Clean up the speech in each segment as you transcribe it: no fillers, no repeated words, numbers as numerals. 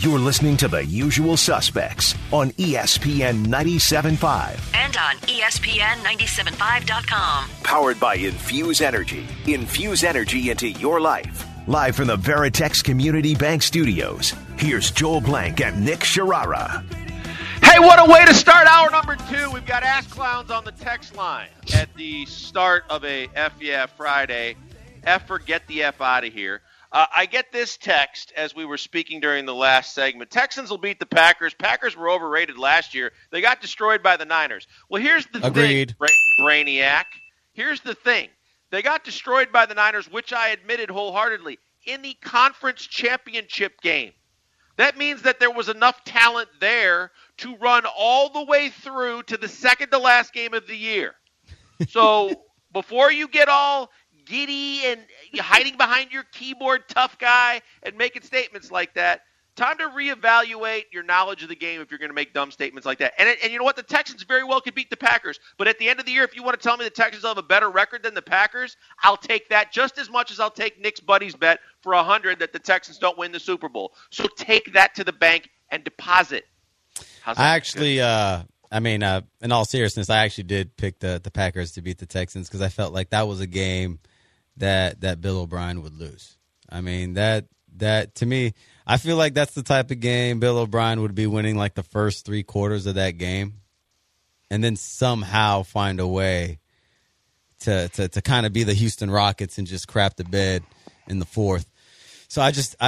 You're listening to The Usual Suspects on ESPN 97.5. And on ESPN975.com. Powered by Infuse Energy. Infuse energy into your life. Live from the Veritex Community Bank Studios, here's Joel Blank and Nick Sharara. Hey, what a way to start hour number 2. We've got Ask Clowns on the text line at the start of a F Yeah Friday. Effer, get the F out of here. I get this text as we were speaking during the last segment. Texans will beat the Packers. Packers were overrated last year. They got destroyed by the Niners. Well, here's the thing, Brainiac. Here's the thing. They got destroyed by the Niners, which I admitted wholeheartedly, in the conference championship game. That means that there was enough talent there to run all the way through to the second to last game of the year. So before you get all giddy and hiding behind your keyboard, tough guy, and making statements like that, time to reevaluate your knowledge of the game if you're going to make dumb statements like that. And you know what? The Texans very well could beat the Packers. But at the end of the year, if you want to tell me the Texans will have a better record than the Packers, I'll take that just as much as I'll take Nick's buddy's bet for 100 that the Texans don't win the Super Bowl. So take that to the bank and deposit. How's that? I actually, in all seriousness, I actually did pick the Packers to beat the Texans because I felt like that was a game that Bill O'Brien would lose. I mean, that to me, I feel like that's the type of game Bill O'Brien would be winning like the first 3 quarters of that game and then somehow find a way to kind of be the Houston Rockets and just crap the bed in the fourth. So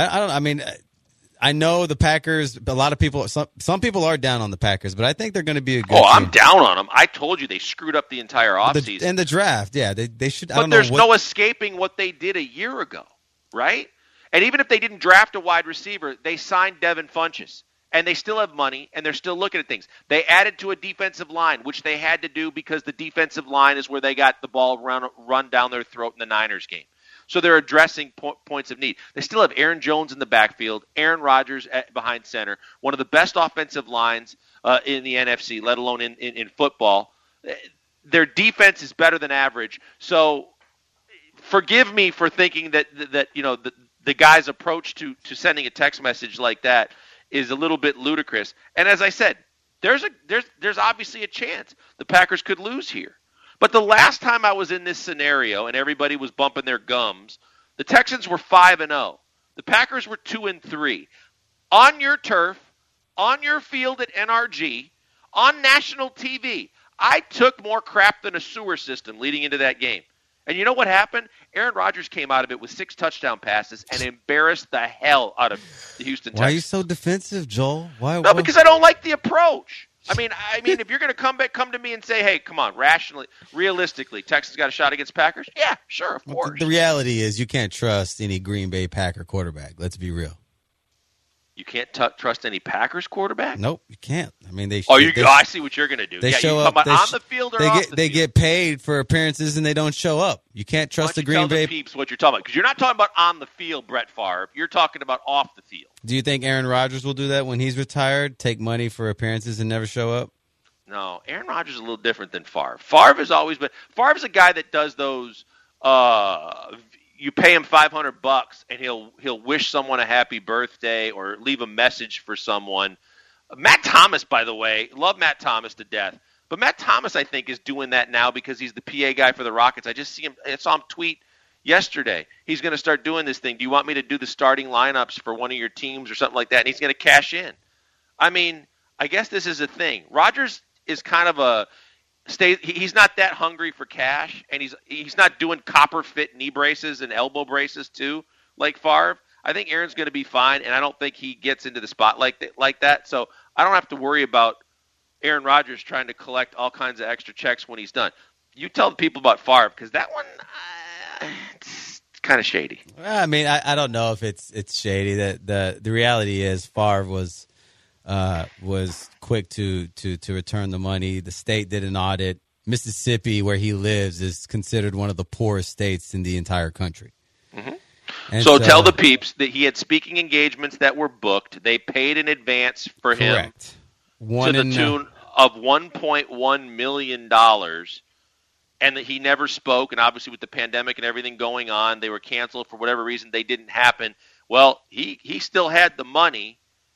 I know the Packers, a lot of people, some people are down on the Packers, but I think they're going to be a good team. I'm down on them. I told you they screwed up the entire offseason. And the draft, yeah. They should. But there's no escaping what they did a year ago, right? And even if they didn't draft a wide receiver, they signed Devin Funchess. And they still have money, and they're still looking at things. They added to a defensive line, which they had to do because the defensive line is where they got the ball run down their throat in the Niners game. So they're addressing points of need. They still have Aaron Jones in the backfield, Aaron Rodgers behind center, one of the best offensive lines in the NFC, let alone in football. Their defense is better than average. So forgive me for thinking that the guy's approach to sending a text message like that is a little bit ludicrous. And as I said, there's obviously a chance the Packers could lose here. But the last time I was in this scenario and everybody was bumping their gums, the Texans were 5-0. The Packers were 2-3. On your turf, on your field at NRG, on national TV, I took more crap than a sewer system leading into that game. And you know what happened? Aaron Rodgers came out of it with 6 touchdown passes and embarrassed the hell out of the Houston Texans. Why are you so defensive, Joel? Why? Because I don't like the approach. I mean, if you're going to come to me and say, hey, come on, realistically, Texas got a shot against Packers? Yeah, sure, of course. The reality is you can't trust any Green Bay Packer quarterback. Let's be real. You can't trust any Packers quarterback? Nope, you can't. I mean, I see what you're going to do. They show up. On the field or off the field? They get paid for appearances and they don't show up. You can't trust the Green Bay. Tell the peeps what you're talking about, because you're not talking about on the field, Brett Favre. You're talking about off the field. Do you think Aaron Rodgers will do that when he's retired? Take money for appearances and never show up? No, Aaron Rodgers is a little different than Favre. Favre's a guy that does those. You pay him $500 and he'll wish someone a happy birthday or leave a message for someone. Matt Thomas, by the way, love Matt Thomas to death. But Matt Thomas, I think, is doing that now because he's the PA guy for the Rockets. I saw him tweet yesterday. He's going to start doing this thing. Do you want me to do the starting lineups for one of your teams or something like that? And he's going to cash in. I mean, I guess this is a thing. Rodgers is kind of he's not that hungry for cash, and he's not doing copper fit knee braces and elbow braces too, like Favre. I think Aaron's going to be fine, and I don't think he gets into the spotlight like that. So I don't have to worry about Aaron Rodgers trying to collect all kinds of extra checks when he's done. You tell the people about Favre, because that one, it's kind of shady. I mean, I don't know if it's shady. The reality is Favre was quick to return the money. The state did an audit. Mississippi, where he lives, is considered one of the poorest states in the entire country. Mm-hmm. So tell the peeps that he had speaking engagements that were booked. They paid in advance for him to the tune of $1.1 million, and that he never spoke. And obviously with the pandemic and everything going on, they were canceled for whatever reason. They didn't happen. Well, he still had the money,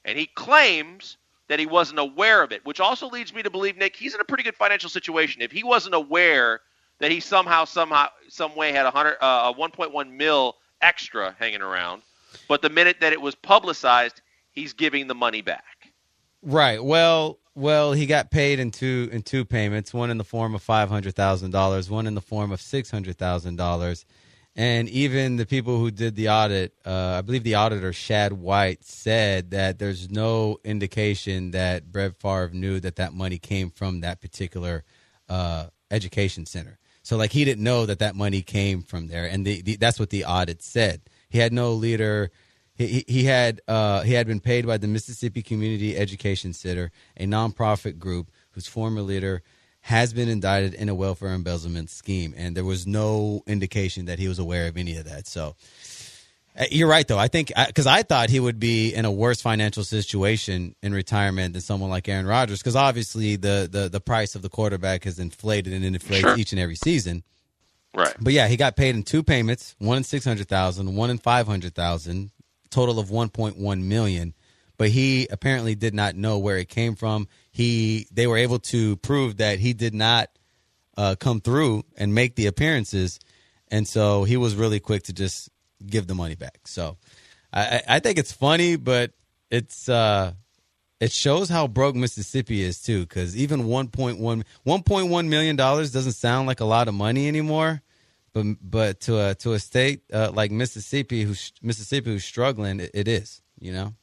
And he claims that he wasn't aware of it, which also leads me to believe, Nick, he's in a pretty good financial situation. If he wasn't aware that he some way had 1.1 mil extra hanging around, but the minute that it was publicized, he's giving the money back. Right. Well, he got paid in two payments, one in the form of $500,000, one in the form of $600,000. And even the people who did the audit, I believe the auditor, Shad White, said that there's no indication that Brett Favre knew that money came from that particular education center. So, like, he didn't know that money came from there. And that's what the audit said. He had no leader. He had been paid by the Mississippi Community Education Center, a nonprofit group whose former leader has been indicted in a welfare embezzlement scheme, and there was no indication that he was aware of any of that. So you're right, though. I think because I thought he would be in a worse financial situation in retirement than someone like Aaron Rodgers, because obviously the price of the quarterback has inflated and inflates each and every season. Right. But yeah, he got paid in two payments, one in $600,000, one in $500,000, total of $1.1 million. But he apparently did not know where it came from. They were able to prove that he did not come through and make the appearances, and so he was really quick to just give the money back. So I think it's funny, but it shows how broke Mississippi is too, because even $1.1 million doesn't sound like a lot of money anymore, but to a state like Mississippi who's struggling, it is, you know.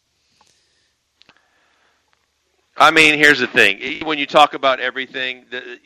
I mean, here's the thing. When you talk about everything,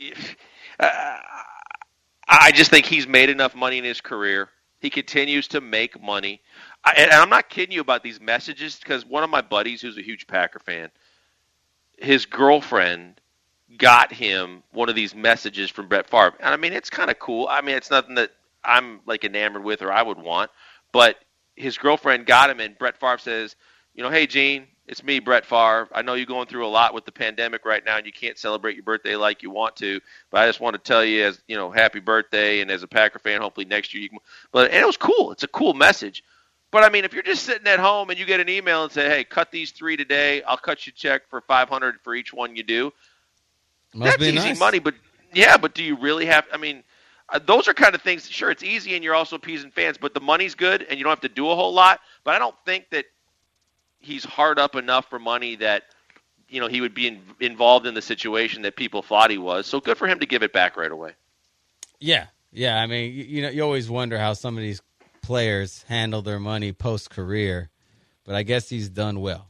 I just think he's made enough money in his career. He continues to make money. And I'm not kidding you about these messages, because one of my buddies who's a huge Packer fan, his girlfriend got him one of these messages from Brett Favre. And I mean, it's kind of cool. I mean, it's nothing that I'm like enamored with or I would want. But his girlfriend got him, and Brett Favre says, hey, Gene, it's me, Brett Favre. I know you're going through a lot with the pandemic right now, and you can't celebrate your birthday like you want to. But I just want to tell you, as happy birthday, and as a Packer fan, hopefully next year you can. And it was cool. It's a cool message. But I mean, if you're just sitting at home and you get an email and say, "Hey, cut these 3 today. I'll cut you a check for $500 for each one you do." That's easy nice money. But yeah, but do you really have? I mean, those are kind of things. Sure, it's easy, and you're also appeasing fans. But the money's good, and you don't have to do a whole lot. But I don't think that he's hard up enough for money that he would be involved in the situation that people thought he was. So good for him to give it back right away. Yeah. I mean, you always wonder how some of these players handle their money post career, but I guess he's done well.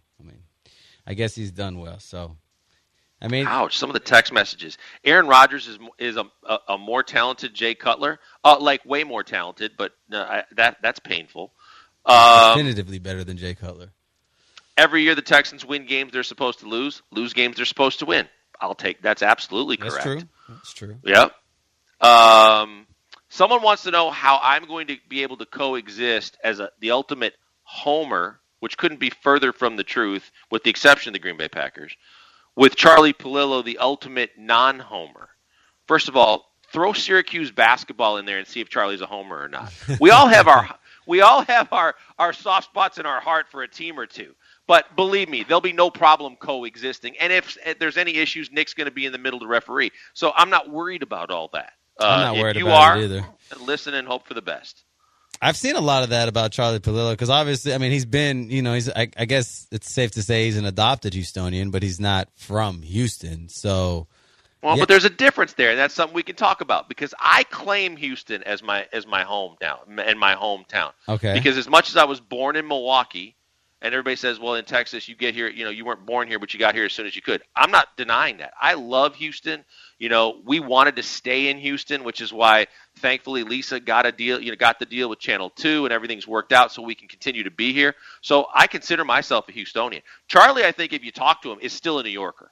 So, I mean, ouch! Some of the text messages. Aaron Rodgers is a more talented Jay Cutler, like way more talented, but that's painful. Definitively better than Jay Cutler. Every year the Texans win games they're supposed to lose games they're supposed to win. That's absolutely correct. That's true. Yep. Someone wants to know how I'm going to be able to coexist as the ultimate homer, which couldn't be further from the truth, with the exception of the Green Bay Packers, with Charlie Palillo, the ultimate non-homer. First of all, throw Syracuse basketball in there and see if Charlie's a homer or not. We all have our soft spots in our heart for a team or two. But believe me, there'll be no problem coexisting. And if there's any issues, Nick's going to be in the middle to referee. So I'm not worried about all that. I'm not worried about it either. Listen and hope for the best. I've seen a lot of that about Charlie Palillo because obviously, I mean, he's been, I guess it's safe to say he's an adopted Houstonian, but he's not from Houston. So, well, yeah. But there's a difference there, and that's something we can talk about because I claim Houston as my hometown and my hometown. Okay. Because as much as I was born in Milwaukee. And everybody says, well, in Texas, you get here, you weren't born here, but you got here as soon as you could. I'm not denying that. I love Houston. We wanted to stay in Houston, which is why, thankfully, Lisa got a deal, got the deal with Channel 2, and everything's worked out so we can continue to be here. So I consider myself a Houstonian. Charlie, I think if you talk to him, is still a New Yorker.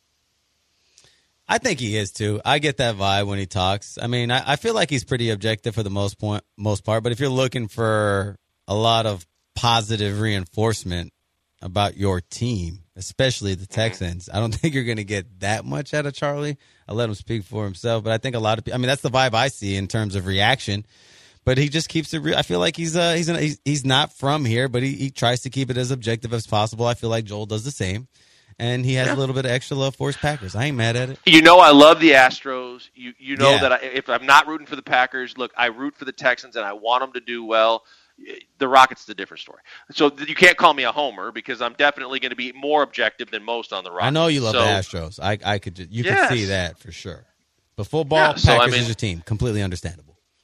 I think he is, too. I get that vibe when he talks. I mean, I feel like he's pretty objective for the most part, but if you're looking for a lot of positive reinforcement about your team, especially the Texans, I don't think you're going to get that much out of Charlie. I'll let him speak for himself, but I think a lot of people, I mean, that's the vibe I see in terms of reaction. but he just keeps it real. I feel like he's not from here, but he tries to keep it as objective as possible. I feel like Joel does the same. And he has a little bit of extra love for his Packers. I ain't mad at it. You know I love the Astros. You know that if I'm not rooting for the Packers, look, I root for the Texans, and I want them to do well. The Rockets is a different story. So you can't call me a homer because I'm definitely going to be more objective than most on the Rockets. I know you love the Astros. I could could see that for sure. But football, Packers is your team. Completely understandable.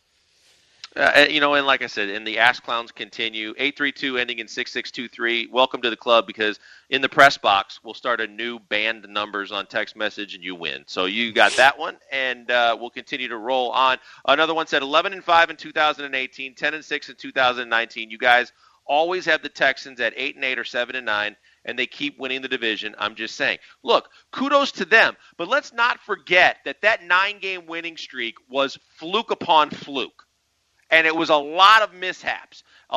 And like I said, and the Ash Clowns continue. 832 ending in 6623. Welcome to the club, because in the press box, we'll start a new band numbers on text message, and you win. So you got that one, and we'll continue to roll on. Another one said 11-5 in 2018, 10-6 in 2019. You guys always have the Texans at 8-8 or 7-9, and they keep winning the division. I'm just saying. Look, kudos to them, but let's not forget that 9-game winning streak was fluke upon fluke. And it was a lot of mishaps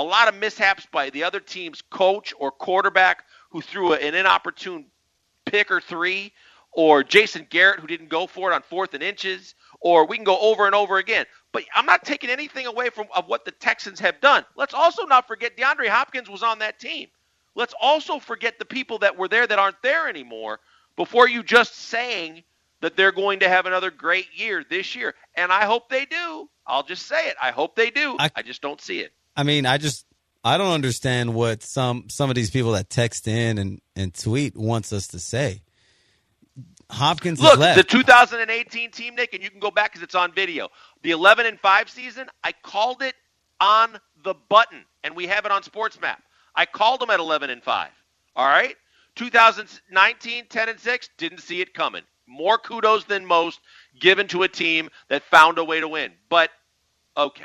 by the other team's coach or quarterback who threw an inopportune pick or three, or Jason Garrett who didn't go for it on 4th and inches, or we can go over and over again. But I'm not taking anything away from what the Texans have done. Let's also not forget DeAndre Hopkins was on that team. Let's also forget the people that were there that aren't there anymore before you just saying that they're going to have another great year this year. And I hope they do. I'll just say it. I hope they do. I just don't see it. I mean, I don't understand what some of these people that text in and tweet wants us to say. Hopkins Look, is left. The 2018 team, Nick, and you can go back because it's on video. The 11-5 season, I called it on the button, and we have it on SportsMap. I called them at 11-5. All right? 2019, 10-6, didn't see it coming. More kudos than most given to a team that found a way to win. But, okay,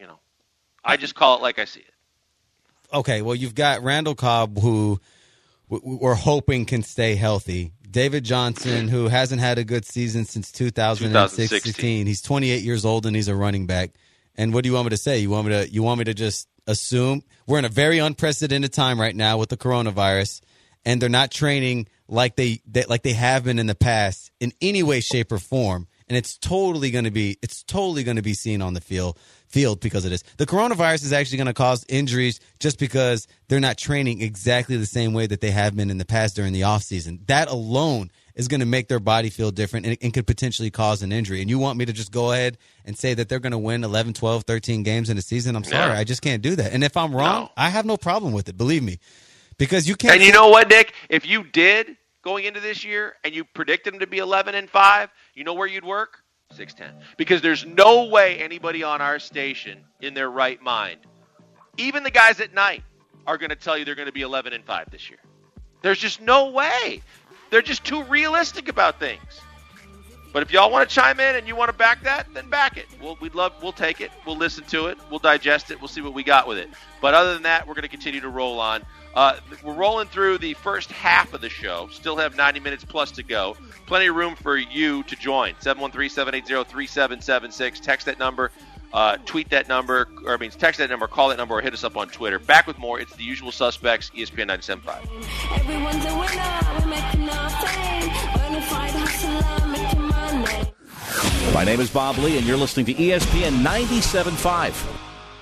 I just call it like I see it. Okay, well, you've got Randall Cobb, who we're hoping can stay healthy. David Johnson, who hasn't had a good season since 2016. He's 28 years old, and he's a running back. And what do you want me to say? You want me to just assume? We're in a very unprecedented time right now with the coronavirus, and they're not training like they have been in the past in any way, shape, or form, and it's totally going to be seen on the field because of this. The coronavirus is actually going to cause injuries just because they're not training exactly the same way that they have been in the past during the offseason. That alone is going to make their body feel different and could potentially cause an injury. And you want me to just go ahead and say that they're going to win 11, 12, 13 games in a season? I'm sorry. I just can't do that. And if I'm wrong, I have no problem with it. Believe me. Because you can't. And you know what, Nick? If you did going into this year and you predicted them to be 11-5, you know where you'd work? 610. Because there's no way anybody on our station in their right mind, even the guys at night, are going to tell you they're going to be 11-5 this year. There's just no way. They're just too realistic about things. But if y'all want to chime in and you want to back that, then back it. We'll take it. We'll listen to it. We'll digest it. We'll see what we got with it. But other than that, we're going to continue to roll on. We're rolling through the first half of the show. Still have 90 minutes plus to go. Plenty of room for you to join. 713-780-3776. Text that number. Tweet that number. Text that number, call that number, or hit us up on Twitter. Back with more. It's the usual suspects, ESPN 97.5. Everyone's a winner. We're making our fame. Bonafide hustler, making money. My name is Bob Lee, and you're listening to ESPN 97.5.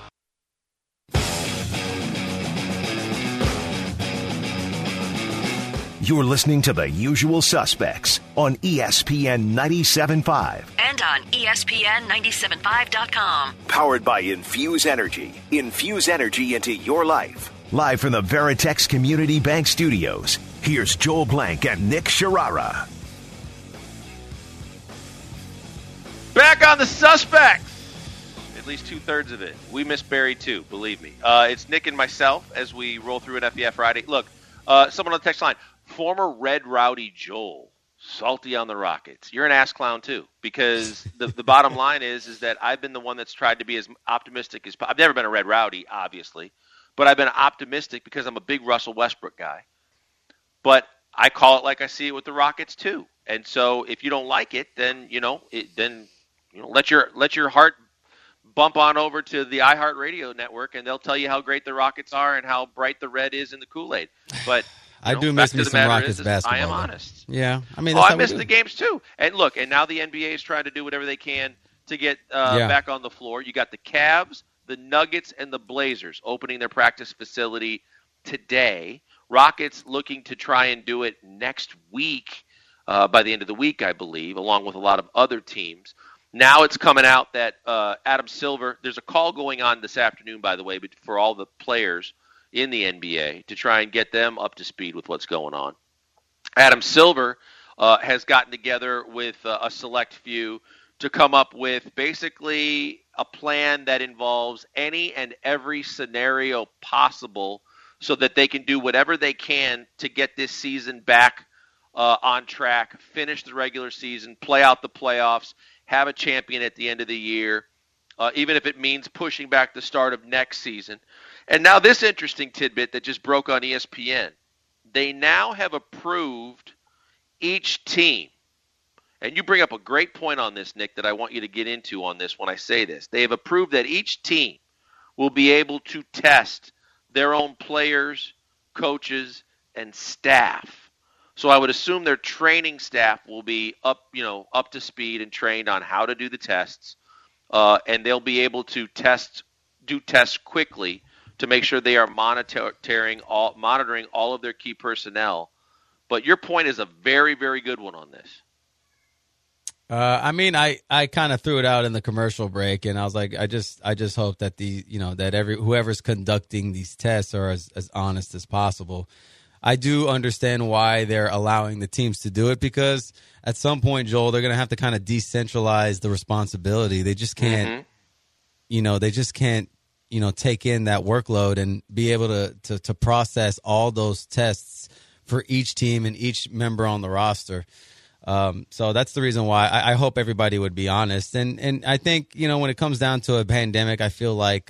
You're listening to The Usual Suspects on ESPN 97.5. And on ESPN975.com. Powered by Infuse Energy. Infuse energy into your life. Live from the Veritex Community Bank Studios, here's Joel Blank and Nick Sharara. Back on the suspects. At least 2/3 of it. We miss Barry too, believe me. It's Nick and myself as we roll through an FBF Friday. Look, someone on the text line. Former Red Rowdy Joel, salty on the Rockets. You're an ass clown too, because the bottom line is that I've been the one that's tried to be as optimistic as I've never been a Red Rowdy, obviously, but I've been optimistic because I'm a big Russell Westbrook guy. But I call it like I see it with the Rockets too. And so if you don't like it, then let your heart bump on over to the iHeartRadio network, and they'll tell you how great the Rockets are and how bright the red is in the Kool-Aid. But I do miss me some Rockets basketball. I am honest. Yeah, I mean, I miss the games too. And look, and now the NBA is trying to do whatever they can to get back on the floor. You got the Cavs, the Nuggets and the Blazers opening their practice facility today. Rockets looking to try and do it next week, by the end of the week, I believe, along with a lot of other teams. Now it's coming out that Adam Silver, there's a call going on this afternoon, by the way, but for all the players in the NBA to try and get them up to speed with what's going on. Adam Silver has gotten together with a select few to come up with basically a plan that involves any and every scenario possible so that they can do whatever they can to get this season back on track, finish the regular season, play out the playoffs, have a champion at the end of the year, even if it means pushing back the start of next season. And now this interesting tidbit that just broke on ESPN. They now have approved each team. And you bring up a great point on this, Nick, that I want you to get into on this when I say this. They have approved that each team will be able to test their own players, coaches, and staff. So I would assume their training staff will be up to speed and trained on how to do the tests, and they'll be able to do tests quickly to make sure they are monitoring all of their key personnel. But your point is a very, very good one on this. I kind of threw it out in the commercial break, and I was like, I just hope that whoever's conducting these tests are as honest as possible. I do understand why they're allowing the teams to do it, because at some point, Joel, they're going to have to kind of decentralize the responsibility. They just can't, take in that workload and be able to process all those tests for each team and each member on the roster. So that's the reason why I hope everybody would be honest. And I think, when it comes down to a pandemic, I feel like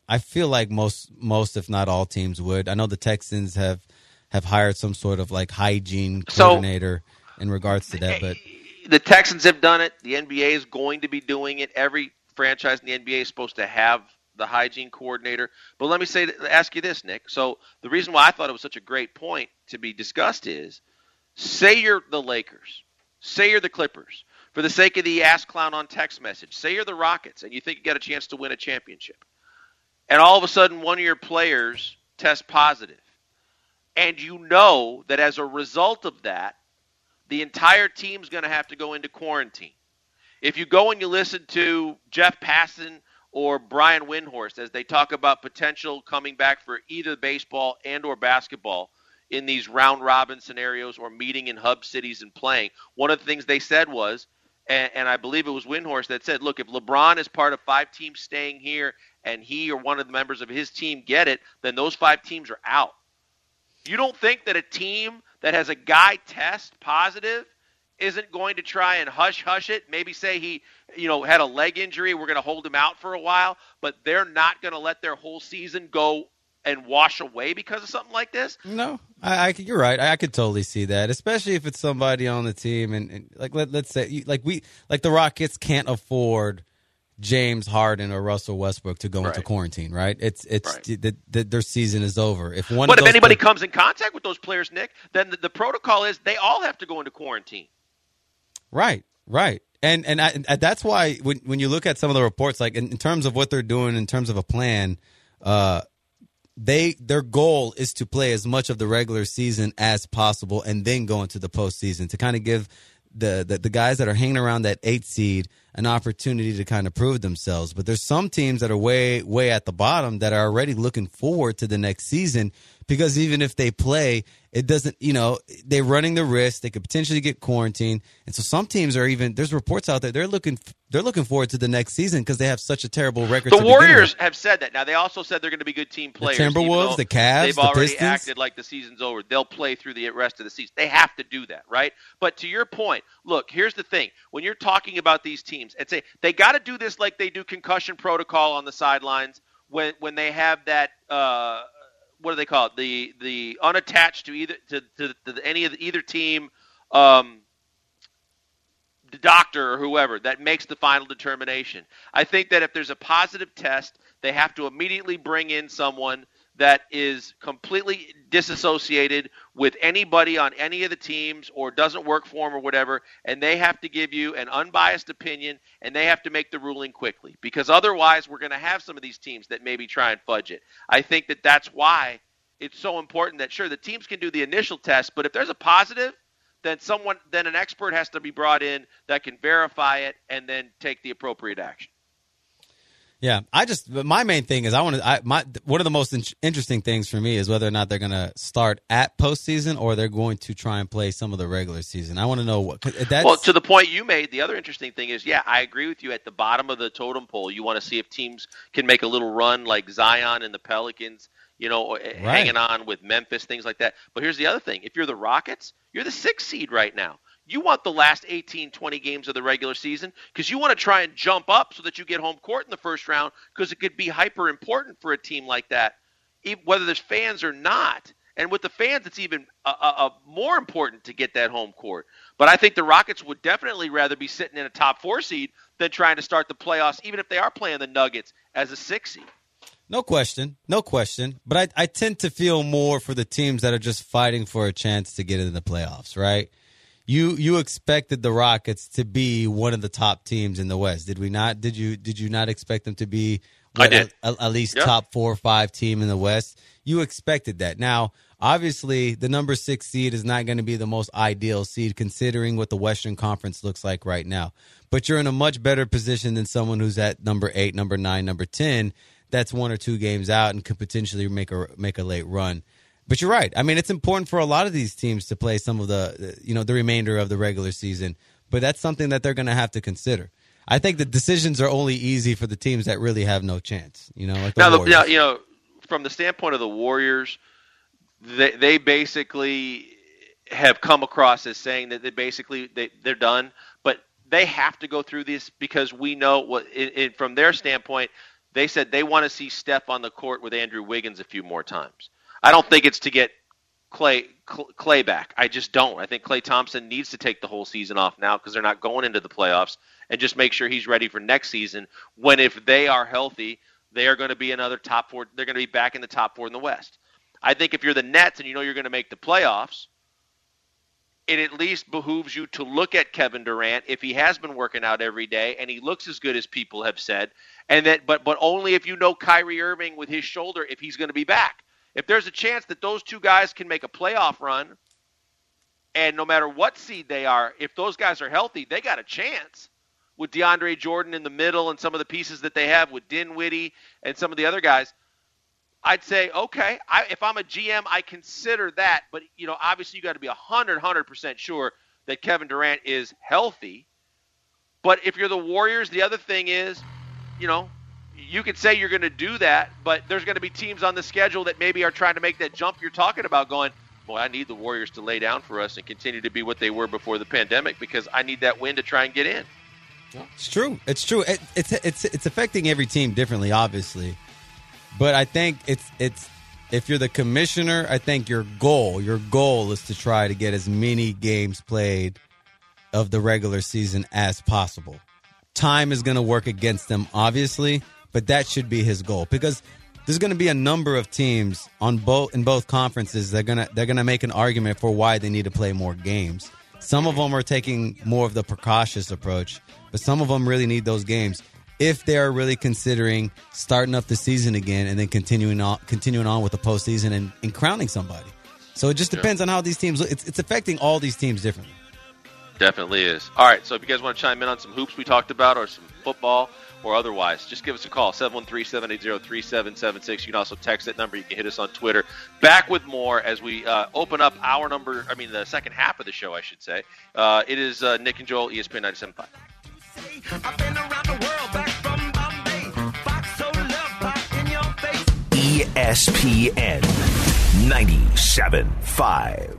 most, if not all teams would. I know the Texans have hired some sort of like hygiene coordinator in regards to that, but the Texans have done it. The NBA is going to be doing it. Every franchise in the NBA is supposed to have the hygiene coordinator. But let me ask you this, Nick. So the reason why I thought it was such a great point to be discussed is, say you're the Lakers. Say you're the Clippers. For the sake of the ass clown on text message, say you're the Rockets and you think you got a chance to win a championship. And all of a sudden one of your players tests positive. And you know that as a result of that, the entire team's going to have to go into quarantine. If you go and you listen to Jeff Passan or Brian Windhorst as they talk about potential coming back for either baseball and or basketball in these round-robin scenarios or meeting in hub cities and playing, one of the things they said was, and I believe it was Windhorst that said, look, if LeBron is part of 5 teams staying here and he or one of the members of his team get it, then those 5 teams are out. You don't think that a team that has a guy test positive isn't going to try and hush it, maybe say he, had a leg injury, we're going to hold him out for a while, but they're not going to let their whole season go and wash away because of something like this? No, you're right. I could totally see that, especially if it's somebody on the team and like let's say like the Rockets can't afford James Harden or Russell Westbrook to go into quarantine, right? It's right. Their season is over. If anybody comes in contact with those players, Nick, then the protocol is they all have to go into quarantine. Right. And that's why when you look at some of the reports, like in terms of what they're doing in terms of a plan, their goal is to play as much of the regular season as possible and then go into the postseason to kind of give the guys that are hanging around that 8 seed an opportunity to kind of prove themselves. But there's some teams that are way, way at the bottom that are already looking forward to the next season, because even if they play, it doesn't, they're running the risk. They could potentially get quarantined. And so some teams are even, there's reports out there, they're looking forward to the next season because they have such a terrible record. The Warriors have said that. Now, they also said they're going to be good team players. The Timberwolves, the Cavs, they've already acted like the season's over. They'll play through the rest of the season. They have to do that, right? But to your point, look, here's the thing. When you're talking about these teams, and say they got to do this like they do concussion protocol on the sidelines when they have that what do they call it? The unattached to either team, the doctor or whoever that makes the final determination. I think that if there's a positive test, they have to immediately bring in someone that is completely disassociated with anybody on any of the teams or doesn't work for them or whatever, and they have to give you an unbiased opinion, and they have to make the ruling quickly, because otherwise we're going to have some of these teams that maybe try and fudge it. I think that that's why it's so important that, sure, the teams can do the initial test, but if there's a positive, then an expert has to be brought in that can verify it and then take the appropriate action. Yeah, my main thing is one of the most interesting things for me is whether or not they're going to start at postseason or they're going to try and play some of the regular season. I want to know well, to the point you made, the other interesting thing is, yeah, I agree with you. At the bottom of the totem pole, you want to see if teams can make a little run like Zion and the Pelicans, right, hanging on with Memphis, things like that. But here's the other thing. If you're the Rockets, you're the 6th seed right now. You want the last 18, 20 games of the regular season because you want to try and jump up so that you get home court in the first round, because it could be hyper important for a team like that, whether there's fans or not. And with the fans, it's even more important to get that home court. But I think the Rockets would definitely rather be sitting in a top 4 seed than trying to start the playoffs, even if they are playing the Nuggets as a 6 seed. No question. But I tend to feel more for the teams that are just fighting for a chance to get into the playoffs, right? You expected the Rockets to be one of the top teams in the West, did we not? Did you not expect them to be at least top 4 or 5 team in the West? You expected that. Now, obviously, the number 6 seed is not going to be the most ideal seed considering what the Western Conference looks like right now. But you're in a much better position than someone who's at number 8, number 9, number 10. That's 1 or 2 games out and could potentially make a late run. But you're right. I mean, it's important for a lot of these teams to play some of the remainder of the regular season. But that's something that they're going to have to consider. I think the decisions are only easy for the teams that really have no chance. Like the Warriors. From the standpoint of the Warriors, they basically have come across as saying that they're done. But they have to go through this because we know from their standpoint, they said they want to see Steph on the court with Andrew Wiggins a few more times. I don't think it's to get Clay back. I just don't. I think Klay Thompson needs to take the whole season off now because they're not going into the playoffs, and just make sure he's ready for next season when, if they are healthy, they are going to be another top 4. They're going to be back in the top 4 in the West. I think if you're the Nets and you're going to make the playoffs, it at least behooves you to look at Kevin Durant if he has been working out every day and he looks as good as people have said, and that but only if you know Kyrie Irving with his shoulder, if he's going to be back. If there's a chance that those 2 guys can make a playoff run, and no matter what seed they are, if those guys are healthy, they got a chance with DeAndre Jordan in the middle and some of the pieces that they have with Dinwiddie and some of the other guys. I'd say, okay, if I'm a GM, I consider that. But, obviously you got to be 100% sure that Kevin Durant is healthy. But if you're the Warriors, the other thing is, you could say you're going to do that, but there's going to be teams on the schedule that maybe are trying to make that jump you're talking about, going, boy, I need the Warriors to lay down for us and continue to be what they were before the pandemic because I need that win to try and get in. It's true. It's affecting every team differently, obviously. But I think it's if you're the commissioner, I think your goal is to try to get as many games played of the regular season as possible. Time is going to work against them, obviously, but that should be his goal because there's going to be a number of teams in both conferences that they're going to make an argument for why they need to play more games. Some of them are taking more of the precautious approach, but some of them really need those games if they are really considering starting up the season again and then continuing on with the postseason and crowning somebody. So it just depends on how these teams look. It's affecting all these teams differently. Definitely is. All right, so if you guys want to chime in on some hoops we talked about or some football or otherwise, just give us a call, 713-780-3776. You can also text that number. You can hit us on Twitter. Back with more as we open up the second half of the show, I should say. It is Nick and Joel, ESPN 97.5. I've been around the world, back from Bombay. Fox so love pop in your face. ESPN 97.5.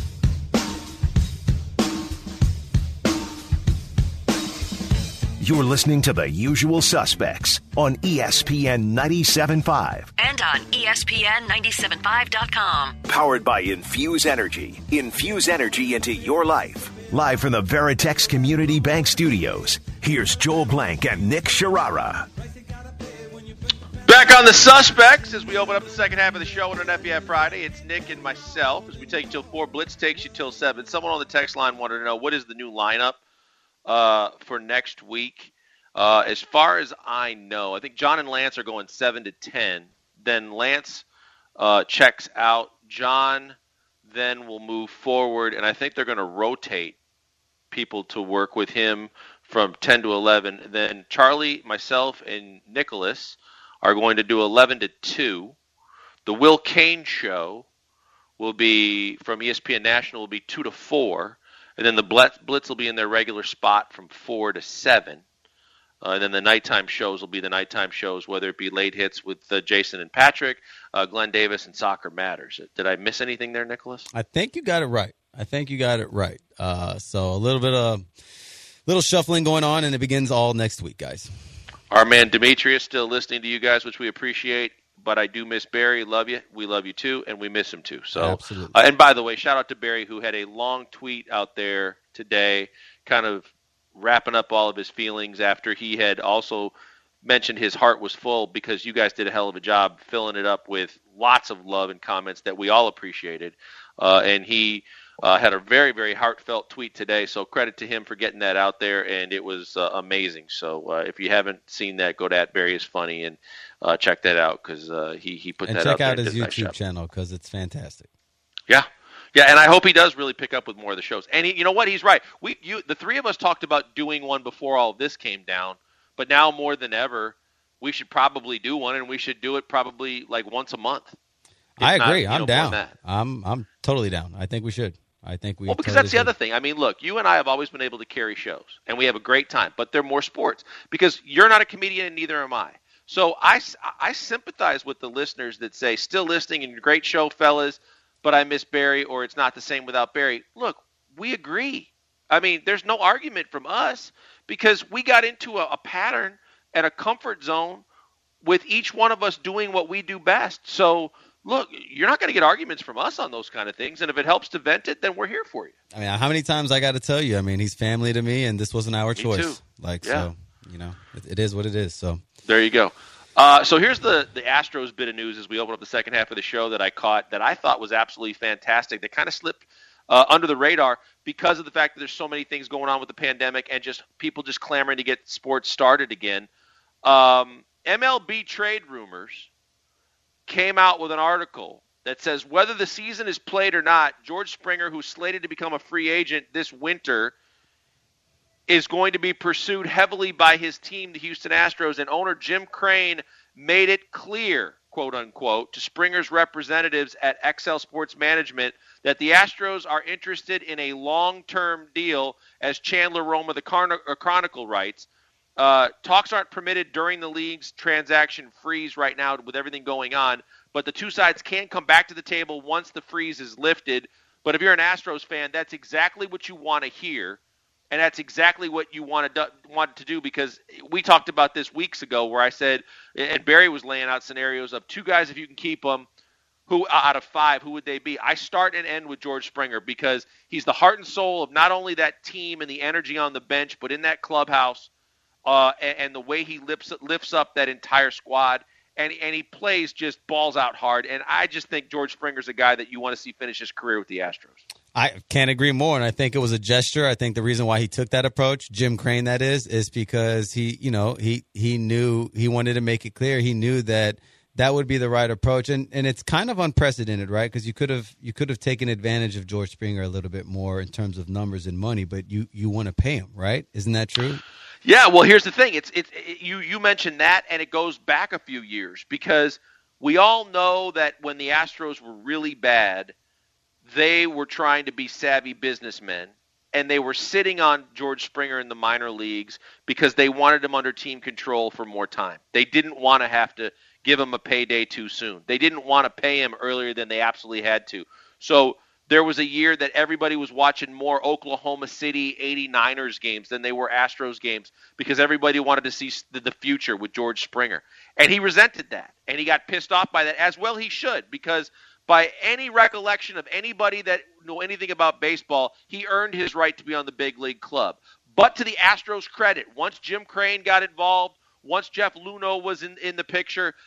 You're listening to The Usual Suspects on ESPN 97.5. And on ESPN975.com. Powered by Infuse Energy. Infuse energy into your life. Live from the Veritex Community Bank Studios, here's Joel Blank and Nick Sharara. Back on the suspects as we open up the second half of the show on an FBF Friday. It's Nick and myself as we take you till 4. Blitz takes you till 7. Someone on the text line wanted to know, what is the new lineup for next week? As far as I know, I think John and Lance are going 7 to 10. Then Lance checks out. John then will move forward, and I think they're going to rotate people to work with him from 10 to 11. Then Charlie, myself, and Nicholas are going to do 11 to 2. The Will Kane show will be from ESPN National will be 2 to 4, and then the Blitz will be in their regular spot from 4 to 7. And then the nighttime shows will be the nighttime shows, whether it be late hits with Jason and Patrick, Glenn Davis, and Soccer Matters. Did I miss anything there, Nicholas? I think you got it right. So a little shuffling going on, and it begins all next week, guys. Our man Demetrius still listening to you guys, which we appreciate. But I do miss Barry. Love you. We love you too, and we miss him too. So, absolutely. And by the way, shout out to Barry, who had a long tweet out there today, kind of wrapping up all of his feelings after he had also mentioned his heart was full because you guys did a hell of a job filling it up with lots of love and comments that we all appreciated. And he had a very, very heartfelt tweet today, so credit to him for getting that out there, and it was amazing. So if you haven't seen that, go to @BarryIsFunny and check that out because he put and that out there. And check out his YouTube channel because it's fantastic. Yeah, and I hope he does really pick up with more of the shows. And you know what? He's right. The three of us talked about doing one before all of this came down, but now more than ever, we should probably do one, and we should do it probably like once a month. I agree. I'm down. I'm totally down. I think we should. Because totally that's the other thing. I mean, look, you and I have always been able to carry shows, and we have a great time, but they're more sports because you're not a comedian and neither am I. So I sympathize with the listeners that say, still listening and great show, fellas, but I miss Barry, or it's not the same without Barry. Look, we agree. I mean, there's no argument from us because we got into a pattern and a comfort zone with each one of us doing what we do best. So, look, you're not going to get arguments from us on those kind of things, and if it helps to vent it, then we're here for you. I mean, how many times I got to tell you? I mean, he's family to me, and this wasn't our choice. Too. So, it is what it is. So there you go. So here's the Astros bit of news as we open up the second half of the show that I caught that I thought was absolutely fantastic. That kind of slipped under the radar because of the fact that there's so many things going on with the pandemic and just people just clamoring to get sports started again. MLB Trade Rumors came out with an article that says whether the season is played or not, George Springer, who's slated to become a free agent this winter, is going to be pursued heavily by his team, the Houston Astros, and owner Jim Crane made it clear, quote unquote, to Springer's representatives at XL Sports Management that the Astros are interested in a long-term deal, as Chandler Rome of the Chronicle writes. Talks aren't permitted during the league's transaction freeze right now with everything going on, but the two sides can come back to the table once the freeze is lifted. But if you're an Astros fan, that's exactly what you want to hear. And that's exactly what you wanted to do because we talked about this weeks ago where I said, and Barry was laying out scenarios of two guys, if you can keep them, who out of 5, who would they be? I start and end with George Springer because he's the heart and soul of not only that team and the energy on the bench, but in that clubhouse and the way he lifts up that entire squad. And he plays just balls out hard. And I just think George Springer's a guy that you want to see finish his career with the Astros. I can't agree more, and I think it was a gesture. I think the reason why he took that approach, Jim Crane, that is because he knew he wanted to make it clear. He knew that would be the right approach, and it's kind of unprecedented, right? Because you could have taken advantage of George Springer a little bit more in terms of numbers and money, but you want to pay him, right? Isn't that true? Yeah, well, here's the thing. You mentioned that, and it goes back a few years because we all know that when the Astros were really bad, they were trying to be savvy businessmen, and they were sitting on George Springer in the minor leagues because they wanted him under team control for more time. They didn't want to have to give him a payday too soon. They didn't want to pay him earlier than they absolutely had to. So there was a year that everybody was watching more Oklahoma City 89ers games than they were Astros games because everybody wanted to see the future with George Springer. And he resented that, and he got pissed off by that, as well he should, because by any recollection of anybody that knew anything about baseball, he earned his right to be on the big league club. But to the Astros' credit, once Jim Crane got involved, once Jeff Luhnow was in the picture,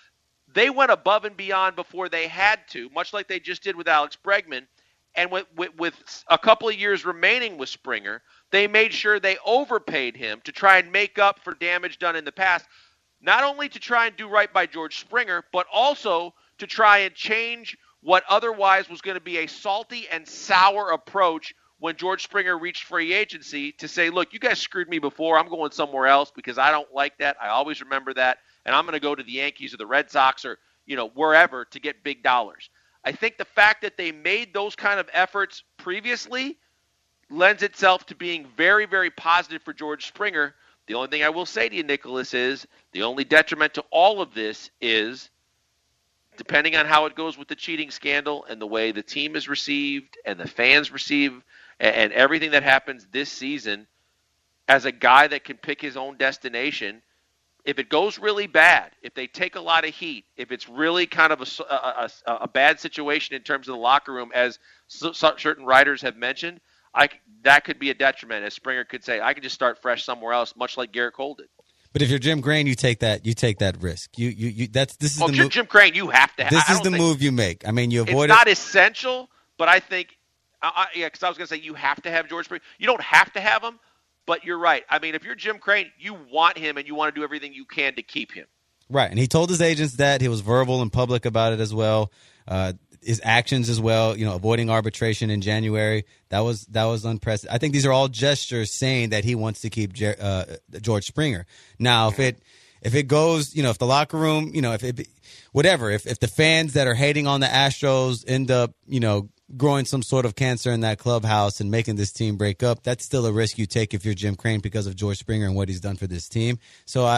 They went above and beyond before they had to, much like they just did with Alex Bregman. And with a couple of years remaining with Springer, they made sure they overpaid him to try and make up for damage done in the past, not only to try and do right by George Springer, but also to try and change what otherwise was going to be a salty and sour approach when George Springer reached free agency to say, look, you guys screwed me before. I'm going somewhere else because I don't like that. I always remember that. And I'm going to go to the Yankees or the Red Sox or, wherever to get big dollars. I think the fact that they made those kind of efforts previously lends itself to being very, very positive for George Springer. The only thing I will say to you, Nicholas, is the only detriment to all of this is, depending on how it goes with the cheating scandal and the way the team is received and the fans receive and everything that happens this season, as a guy that can pick his own destination, if it goes really bad, if they take a lot of heat, if it's really kind of a bad situation in terms of the locker room, as certain writers have mentioned, that could be a detriment. As Springer could say, I could just start fresh somewhere else, much like Garrett Cole did. But if you're Jim Crane, you take that risk. This is well, the move. Jim Crane, you have to. This is the move you make. I mean, you avoid it. It's not essential, but I think, because I was going to say you have to have George Springer. You don't have to have him. But you're right. I mean, if you're Jim Crane, you want him and you want to do everything you can to keep him. Right. And he told his agents that. He was verbal and public about it as well. His actions as well, avoiding arbitration in January. That was unprecedented. I think these are all gestures saying that he wants to keep George Springer. Now, if it goes, if the locker room, if the fans that are hating on the Astros end up, growing some sort of cancer in that clubhouse and making this team break up, that's still a risk you take if you're Jim Crane because of George Springer and what he's done for this team. So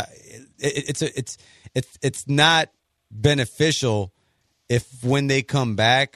it's not beneficial if when they come back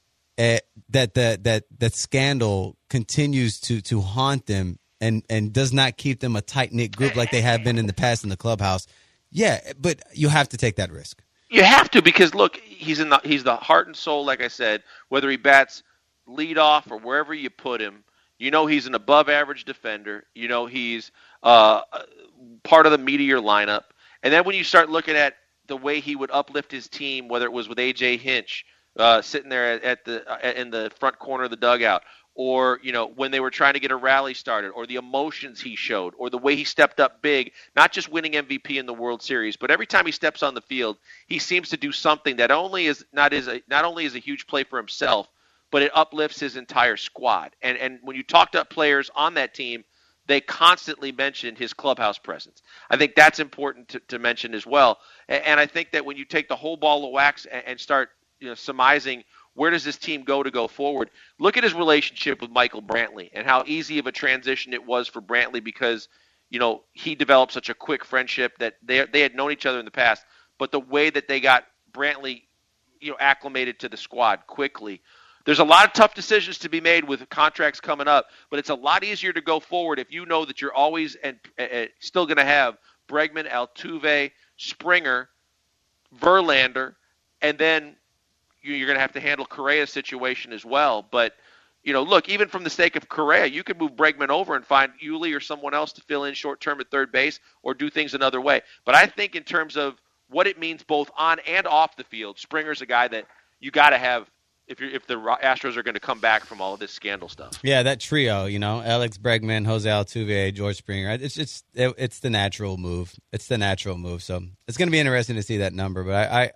that scandal continues to haunt them and does not keep them a tight-knit group like they have been in the past in the clubhouse. Yeah, but you have to take that risk. You have to, because look, he's the heart and soul, like I said, whether he bats leadoff or wherever you put him. He's an above average defender. He's part of the meteor lineup. And then when you start looking at the way he would uplift his team, whether it was with A.J. Hinch sitting there in the front corner of the dugout, or when they were trying to get a rally started, or the emotions he showed, or the way he stepped up big, not just winning MVP in the World Series, but every time he steps on the field, he seems to do something that not only is a huge play for himself, but it uplifts his entire squad. And when you talk to players on that team, they constantly mention his clubhouse presence. I think that's important to mention as well. And I think that when you take the whole ball of wax and start surmising where does this team go forward, look at his relationship with Michael Brantley and how easy of a transition it was for Brantley because, he developed such a quick friendship that they had known each other in the past. But the way that they got Brantley, acclimated to the squad quickly. There's a lot of tough decisions to be made with contracts coming up, but it's a lot easier to go forward if you know that you're always and still going to have Bregman, Altuve, Springer, Verlander, and then you're going to have to handle Correa's situation as well. But, look, even from the sake of Correa, you could move Bregman over and find Yuli or someone else to fill in short-term at third base or do things another way. But I think in terms of what it means both on and off the field, Springer's a guy that you got to have if the Astros are going to come back from all of this scandal stuff. Yeah, that trio, Alex Bregman, Jose Altuve, George Springer. It's the natural move. It's the natural move. So it's going to be interesting to see that number. But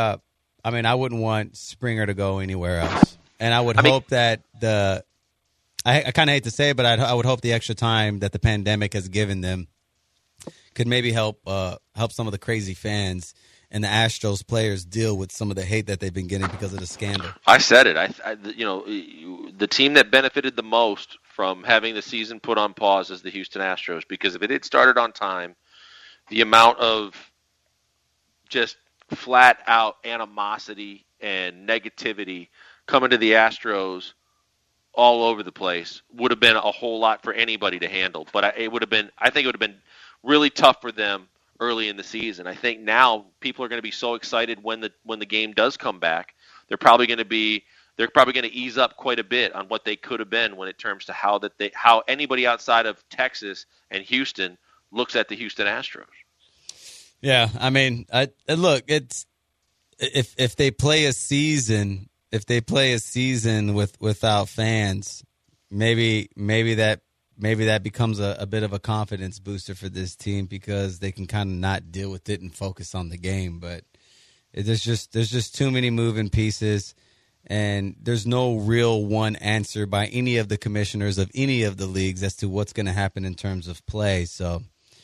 I wouldn't want Springer to go anywhere else. And I would hope that I kind of hate to say it, but I would hope the extra time that the pandemic has given them could maybe help some of the crazy fans and the Astros players deal with some of the hate that they've been getting because of the scandal. I said it. The team that benefited the most from having the season put on pause is the Houston Astros, because if it had started on time, the amount of just flat out animosity and negativity coming to the Astros all over the place would have been a whole lot for anybody to handle. But I think it would have been really tough for them early in the season. I think now people are going to be so excited when the game does come back. They're probably going to ease up quite a bit on what they could have been when it comes to how anybody outside of Texas and Houston looks at the Houston Astros. Yeah, I mean, look, if they play a season without fans, maybe that becomes a bit of a confidence booster for this team because they can kind of not deal with it and focus on the game. But there's just too many moving pieces, and there's no real one answer by any of the commissioners of any of the leagues as to what's going to happen in terms of play. So,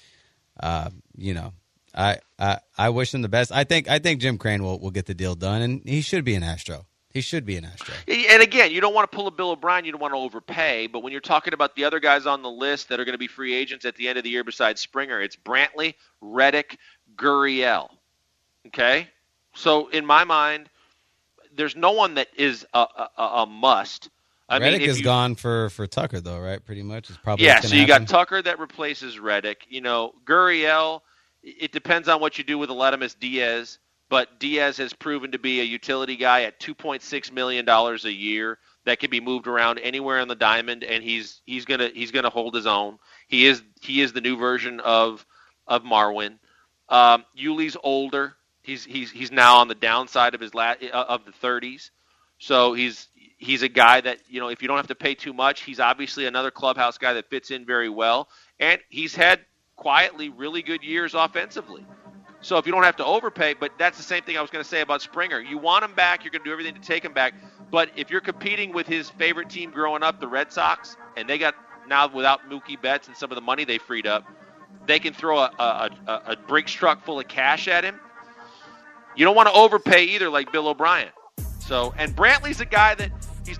I wish him the best. I think Jim Crane will get the deal done, and he should be an Astro. He should be an Astro. And again, you don't want to pull a Bill O'Brien. You don't want to overpay. But when you're talking about the other guys on the list that are going to be free agents at the end of the year besides Springer, it's Brantley, Reddick, Gurriel. Okay? So in my mind, there's no one that is a must. Reddick is gone for Tucker, though, right? Pretty much. It's probably yeah, so you got Tucker that replaces Reddick. Gurriel, it depends on what you do with Aledmus Diaz. But Diaz has proven to be a utility guy at $2.6 million a year that can be moved around anywhere on the diamond, and he's gonna hold his own. He is the new version of Marwin. Yuli's older. He's now on the downside of his of the 30s. So he's a guy that, if you don't have to pay too much, he's obviously another clubhouse guy that fits in very well, and he's had quietly really good years offensively. So if you don't have to overpay, but that's the same thing I was going to say about Springer. You want him back, you're going to do everything to take him back. But if you're competing with his favorite team growing up, the Red Sox, and they got now without Mookie Betts and some of the money they freed up, they can throw a Brinks truck full of cash at him. You don't want to overpay either, like Bill O'Brien. So, and Brantley's a guy that he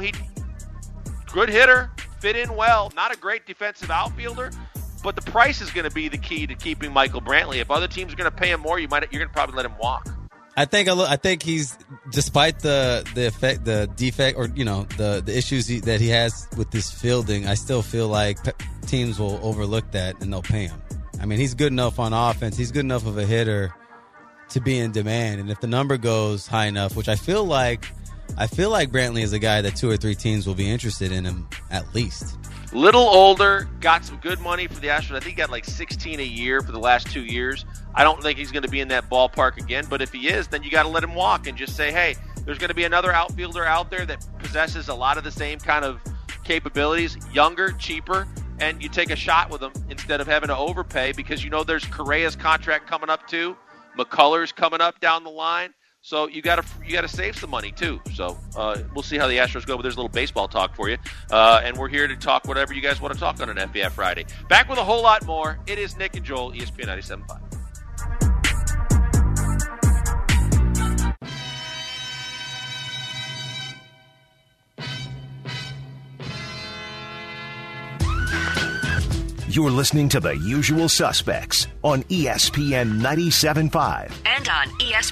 good hitter, fit in well, not a great defensive outfielder. But the price is going to be the key to keeping Michael Brantley. If other teams are going to pay him more, you're going to probably let him walk. I think he's, despite the defect, or the issues that he has with this fielding, I still feel like teams will overlook that and they'll pay him. I mean, he's good enough on offense. He's good enough of a hitter to be in demand, and if the number goes high enough, which I feel like Brantley is a guy that 2 or 3 teams will be interested in him at least. Little older, got some good money for the Astros. I think he got like $16 a year for the last 2 years. I don't think he's going to be in that ballpark again, but if he is, then you got to let him walk and just say, hey, there's going to be another outfielder out there that possesses a lot of the same kind of capabilities, younger, cheaper, and you take a shot with him instead of having to overpay because there's Correa's contract coming up too, McCullers coming up down the line. So you got to save some money too. So we'll see how the Astros go. But there's a little baseball talk for you, and we're here to talk whatever you guys want to talk on an FBF Friday. Back with a whole lot more. It is Nick and Joel, ESPN 97.5. You're listening to The Usual Suspects on ESPN 97.5. And on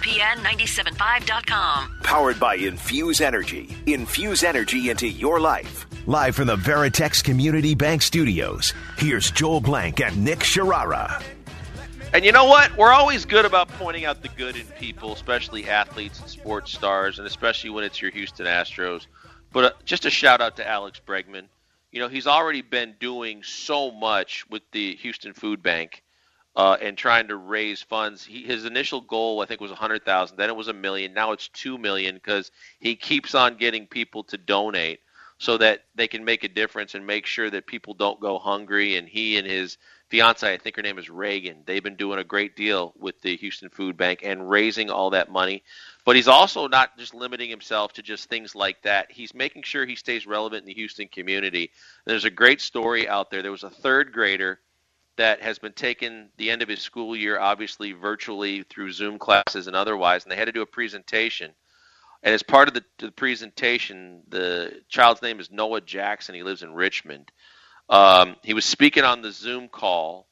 ESPN975.com. Powered by Infuse Energy. Infuse energy into your life. Live from the Veritex Community Bank Studios, here's Joel Blank and Nick Sharara. And you know what? We're always good about pointing out the good in people, especially athletes and sports stars, and especially when it's your Houston Astros. But just a shout-out to Alex Bregman. He's already been doing so much with the Houston Food Bank and trying to raise funds. His initial goal, I think, was $100,000. Then it was $1 million. Now it's $2 million because he keeps on getting people to donate so that they can make a difference and make sure that people don't go hungry. And he and his fiance, I think her name is Reagan, they've been doing a great deal with the Houston Food Bank and raising all that money. But he's also not just limiting himself to just things like that. He's making sure he stays relevant in the Houston community. There's a great story out there. There was a third grader that has been taking the end of his school year, obviously virtually through Zoom classes and otherwise, and they had to do a presentation. And as part of the presentation, the child's name is Noah Jackson. He lives in Richmond. He was speaking on the Zoom call,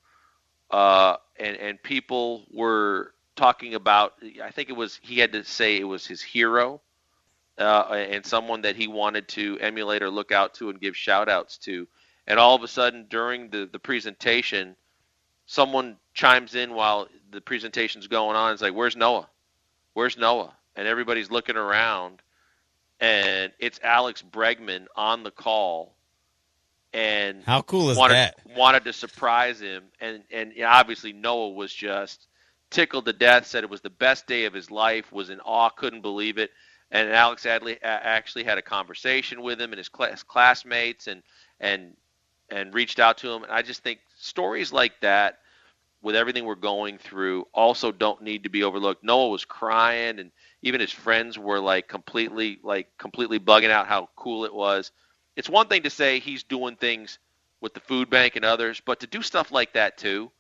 and people were talking about, I think he had to say it was his hero and someone that he wanted to emulate or look out to and give shout-outs to. And all of a sudden, during the presentation, someone chimes in while the presentation's going on. It's like, where's Noah? Where's Noah? And everybody's looking around, and it's Alex Bregman on the call. And how cool is wanted, that? Wanted to surprise him, and obviously Noah was just tickled to death, said it was the best day of his life, was in awe, couldn't believe it. And Alex Adley actually had a conversation with him and his classmates and reached out to him. And I just think stories like that, with everything we're going through, also don't need to be overlooked. Noah was crying, and even his friends were completely bugging out how cool it was. It's one thing to say he's doing things with the food bank and others, but to do stuff like that too,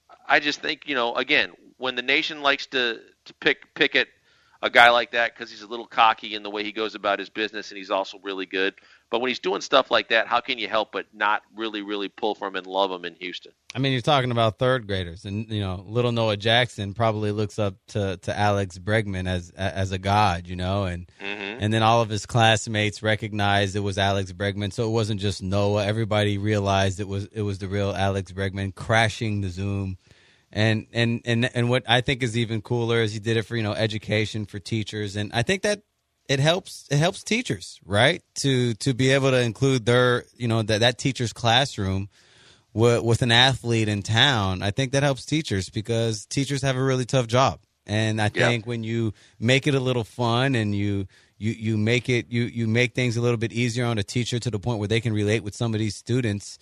I just think, again, when the nation likes to pick at a guy like that because he's a little cocky in the way he goes about his business, and he's also really good. But when he's doing stuff like that, how can you help but not really, really pull for him and love him in Houston? I mean, you're talking about third graders, and little Noah Jackson probably looks up to Alex Bregman as a god, and and then all of his classmates recognized it was Alex Bregman, so it wasn't just Noah. Everybody realized it was the real Alex Bregman crashing the Zoom. And what I think is even cooler is he did it for education, for teachers, and I think that it helps teachers, right, to be able to include their that teacher's classroom with an athlete in town. I think that helps teachers because teachers have a really tough job, and I think when you make it a little fun and you make things a little bit easier on a teacher to the point where they can relate with some of these students.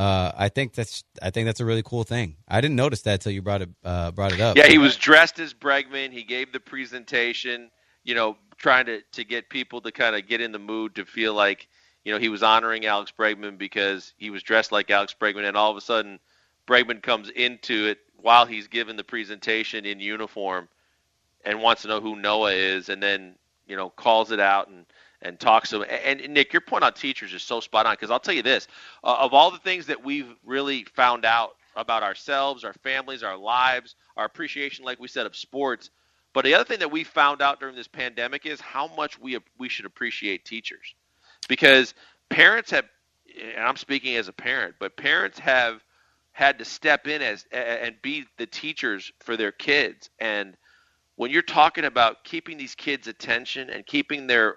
I think that's a really cool thing. I didn't notice that till you brought it up. Yeah, he was dressed as Bregman. He gave the presentation, trying to get people to kind of get in the mood to feel like, he was honoring Alex Bregman because he was dressed like Alex Bregman. And all of a sudden, Bregman comes into it while he's giving the presentation in uniform and wants to know who Noah is, and then, calls it out and talks to him. And Nick, your point on teachers is so spot on, because I'll tell you this, of all the things that we've really found out about ourselves, our families, our lives, our appreciation, like we said, of sports, but the other thing that we found out during this pandemic is how much we should appreciate teachers. Because parents have, and I'm speaking as a parent, but parents have had to step in and be the teachers for their kids. And when you're talking about keeping these kids' attention and keeping them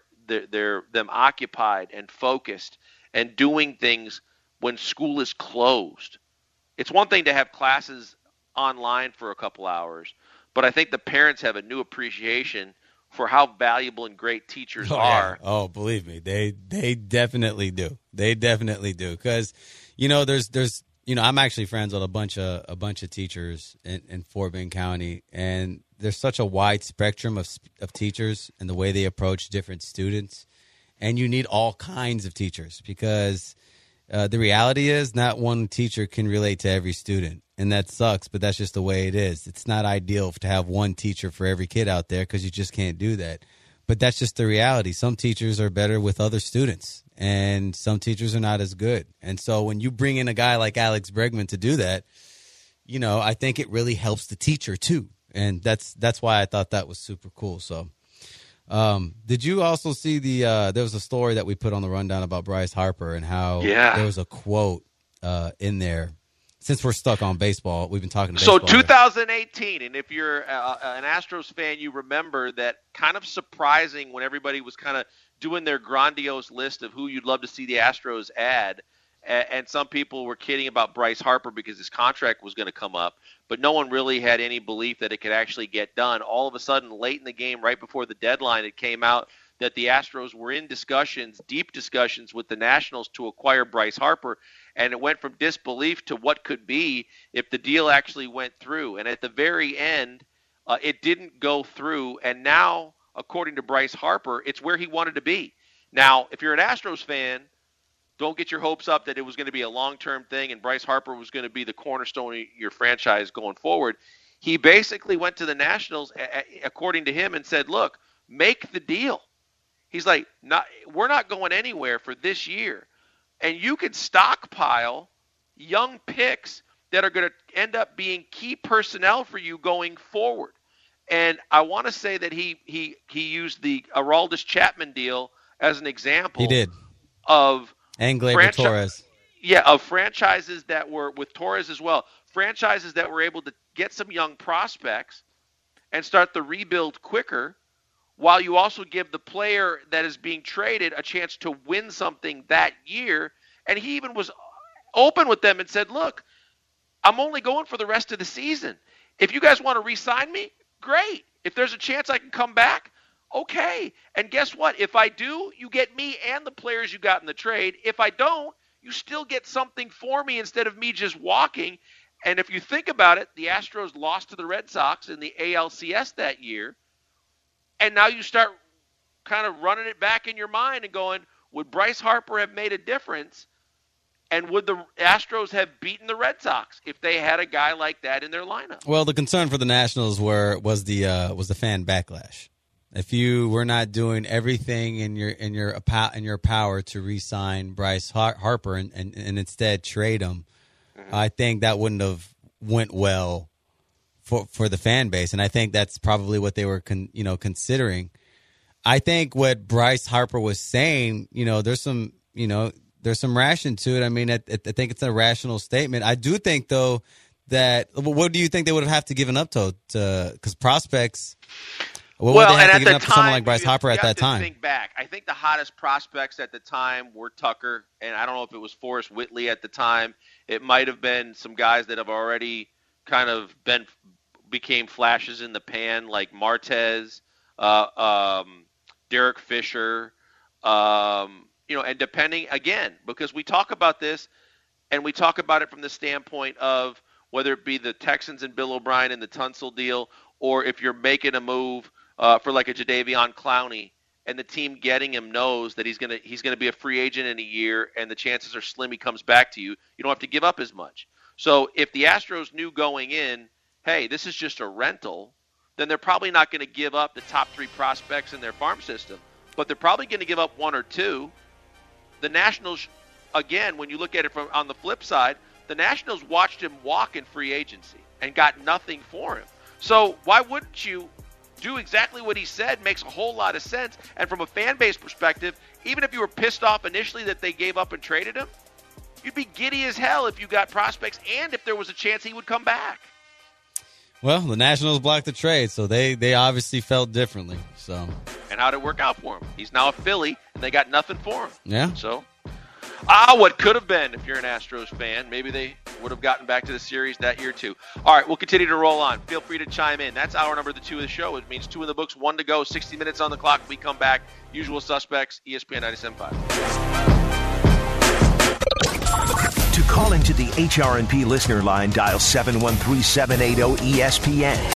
occupied and focused and doing things when school is closed, it's one thing to have classes online for a couple hours, but I think the parents have a new appreciation for how valuable and great teachers are. Yeah. Oh, believe me, they definitely do. They definitely do, because there's I'm actually friends with a bunch of teachers in Fort Bend County, and there's such a wide spectrum of teachers and the way they approach different students, and you need all kinds of teachers because the reality is not one teacher can relate to every student, and that sucks, but that's just the way it is. It's not ideal to have one teacher for every kid out there because you just can't do that, but that's just the reality. Some teachers are better with other students, and some teachers are not as good. And so when you bring in a guy like Alex Bregman to do that, I think it really helps the teacher too. And that's why I thought that was super cool. So did you also see there was a story that we put on the rundown about Bryce Harper and how there was a quote in there? Since we're stuck on baseball, we've been talking baseball. So 2018, and if you're an Astros fan, you remember that kind of surprising when everybody was kind of doing their grandiose list of who you'd love to see the Astros add. And some people were kidding about Bryce Harper because his contract was going to come up, but no one really had any belief that it could actually get done. All of a sudden, late in the game, right before the deadline, it came out that the Astros were in deep discussions with the Nationals to acquire Bryce Harper, and it went from disbelief to what could be if the deal actually went through. And at the very end, it didn't go through, and now, according to Bryce Harper, it's where he wanted to be. Now, if you're an Astros fan, don't get your hopes up that it was going to be a long-term thing and Bryce Harper was going to be the cornerstone of your franchise going forward. He basically went to the Nationals, according to him, and said, look, make the deal. He's like, we're not going anywhere for this year. And you could stockpile young picks that are going to end up being key personnel for you going forward. And I want to say that he used the Aroldis Chapman deal as an example. He did. Of and Gleyber Torres. Yeah, of franchises that were, with Torres as well, franchises that were able to get some young prospects and start the rebuild quicker, while you also give the player that is being traded a chance to win something that year. And he even was open with them and said, look, I'm only going for the rest of the season. If you guys want to re-sign me, great. If there's a chance I can come back, okay. And guess what? If I do, you get me and the players you got in the trade. If I don't, you still get something for me instead of me just walking. And if you think about it, the Astros lost to the Red Sox in the ALCS that year. And now you start kind of running it back in your mind and going, would Bryce Harper have made a difference? And would the Astros have beaten the Red Sox if they had a guy like that in their lineup? Well, the concern for the Nationals was the fan backlash. If you were not doing everything in your power to re-sign Bryce Harper and instead trade him, I think that wouldn't have went well for the fan base, and I think that's probably what they were considering. I think what Bryce Harper was saying, there's some ration to it. I mean, I think it's a rational statement. I do think, though, that what do you think they would have to given up to? Because prospects, what would they have to give up for someone like Bryce Harper at that time? Think back. I think the hottest prospects at the time were Tucker, and I don't know if it was Forrest Whitley at the time. It might have been some guys that have already kind of became flashes in the pan, like Martez, Derek Fisher, and depending, again, because we talk about this and we talk about it from the standpoint of whether it be the Texans and Bill O'Brien and the Tunsil deal, or if you're making a move for like a Jadeveon Clowney and the team getting him knows that he's gonna be a free agent in a year and the chances are slim he comes back to you, you don't have to give up as much. So if the Astros knew going in, hey, this is just a rental, then they're probably not going to give up the top 3 prospects in their farm system, but they're probably going to give up 1 or 2. The Nationals, again, when you look at it from on the flip side, the Nationals watched him walk in free agency and got nothing for him. So why wouldn't you do exactly what he said? Makes a whole lot of sense. And from a fan base perspective, even if you were pissed off initially that they gave up and traded him, you'd be giddy as hell if you got prospects and if there was a chance he would come back. Well, the Nationals blocked the trade, so they obviously felt differently. So, and how did it work out for him? He's now a Philly, and they got nothing for him. Yeah. So, what could have been if you're an Astros fan. Maybe they would have gotten back to the series that year too. All right, we'll continue to roll on. Feel free to chime in. That's hour number 2 of the show. It means 2 in the books, 1 to go, 60 minutes on the clock. We come back. Usual suspects, ESPN 97.5. To call into the HRNP listener line, dial 713-780-ESPN.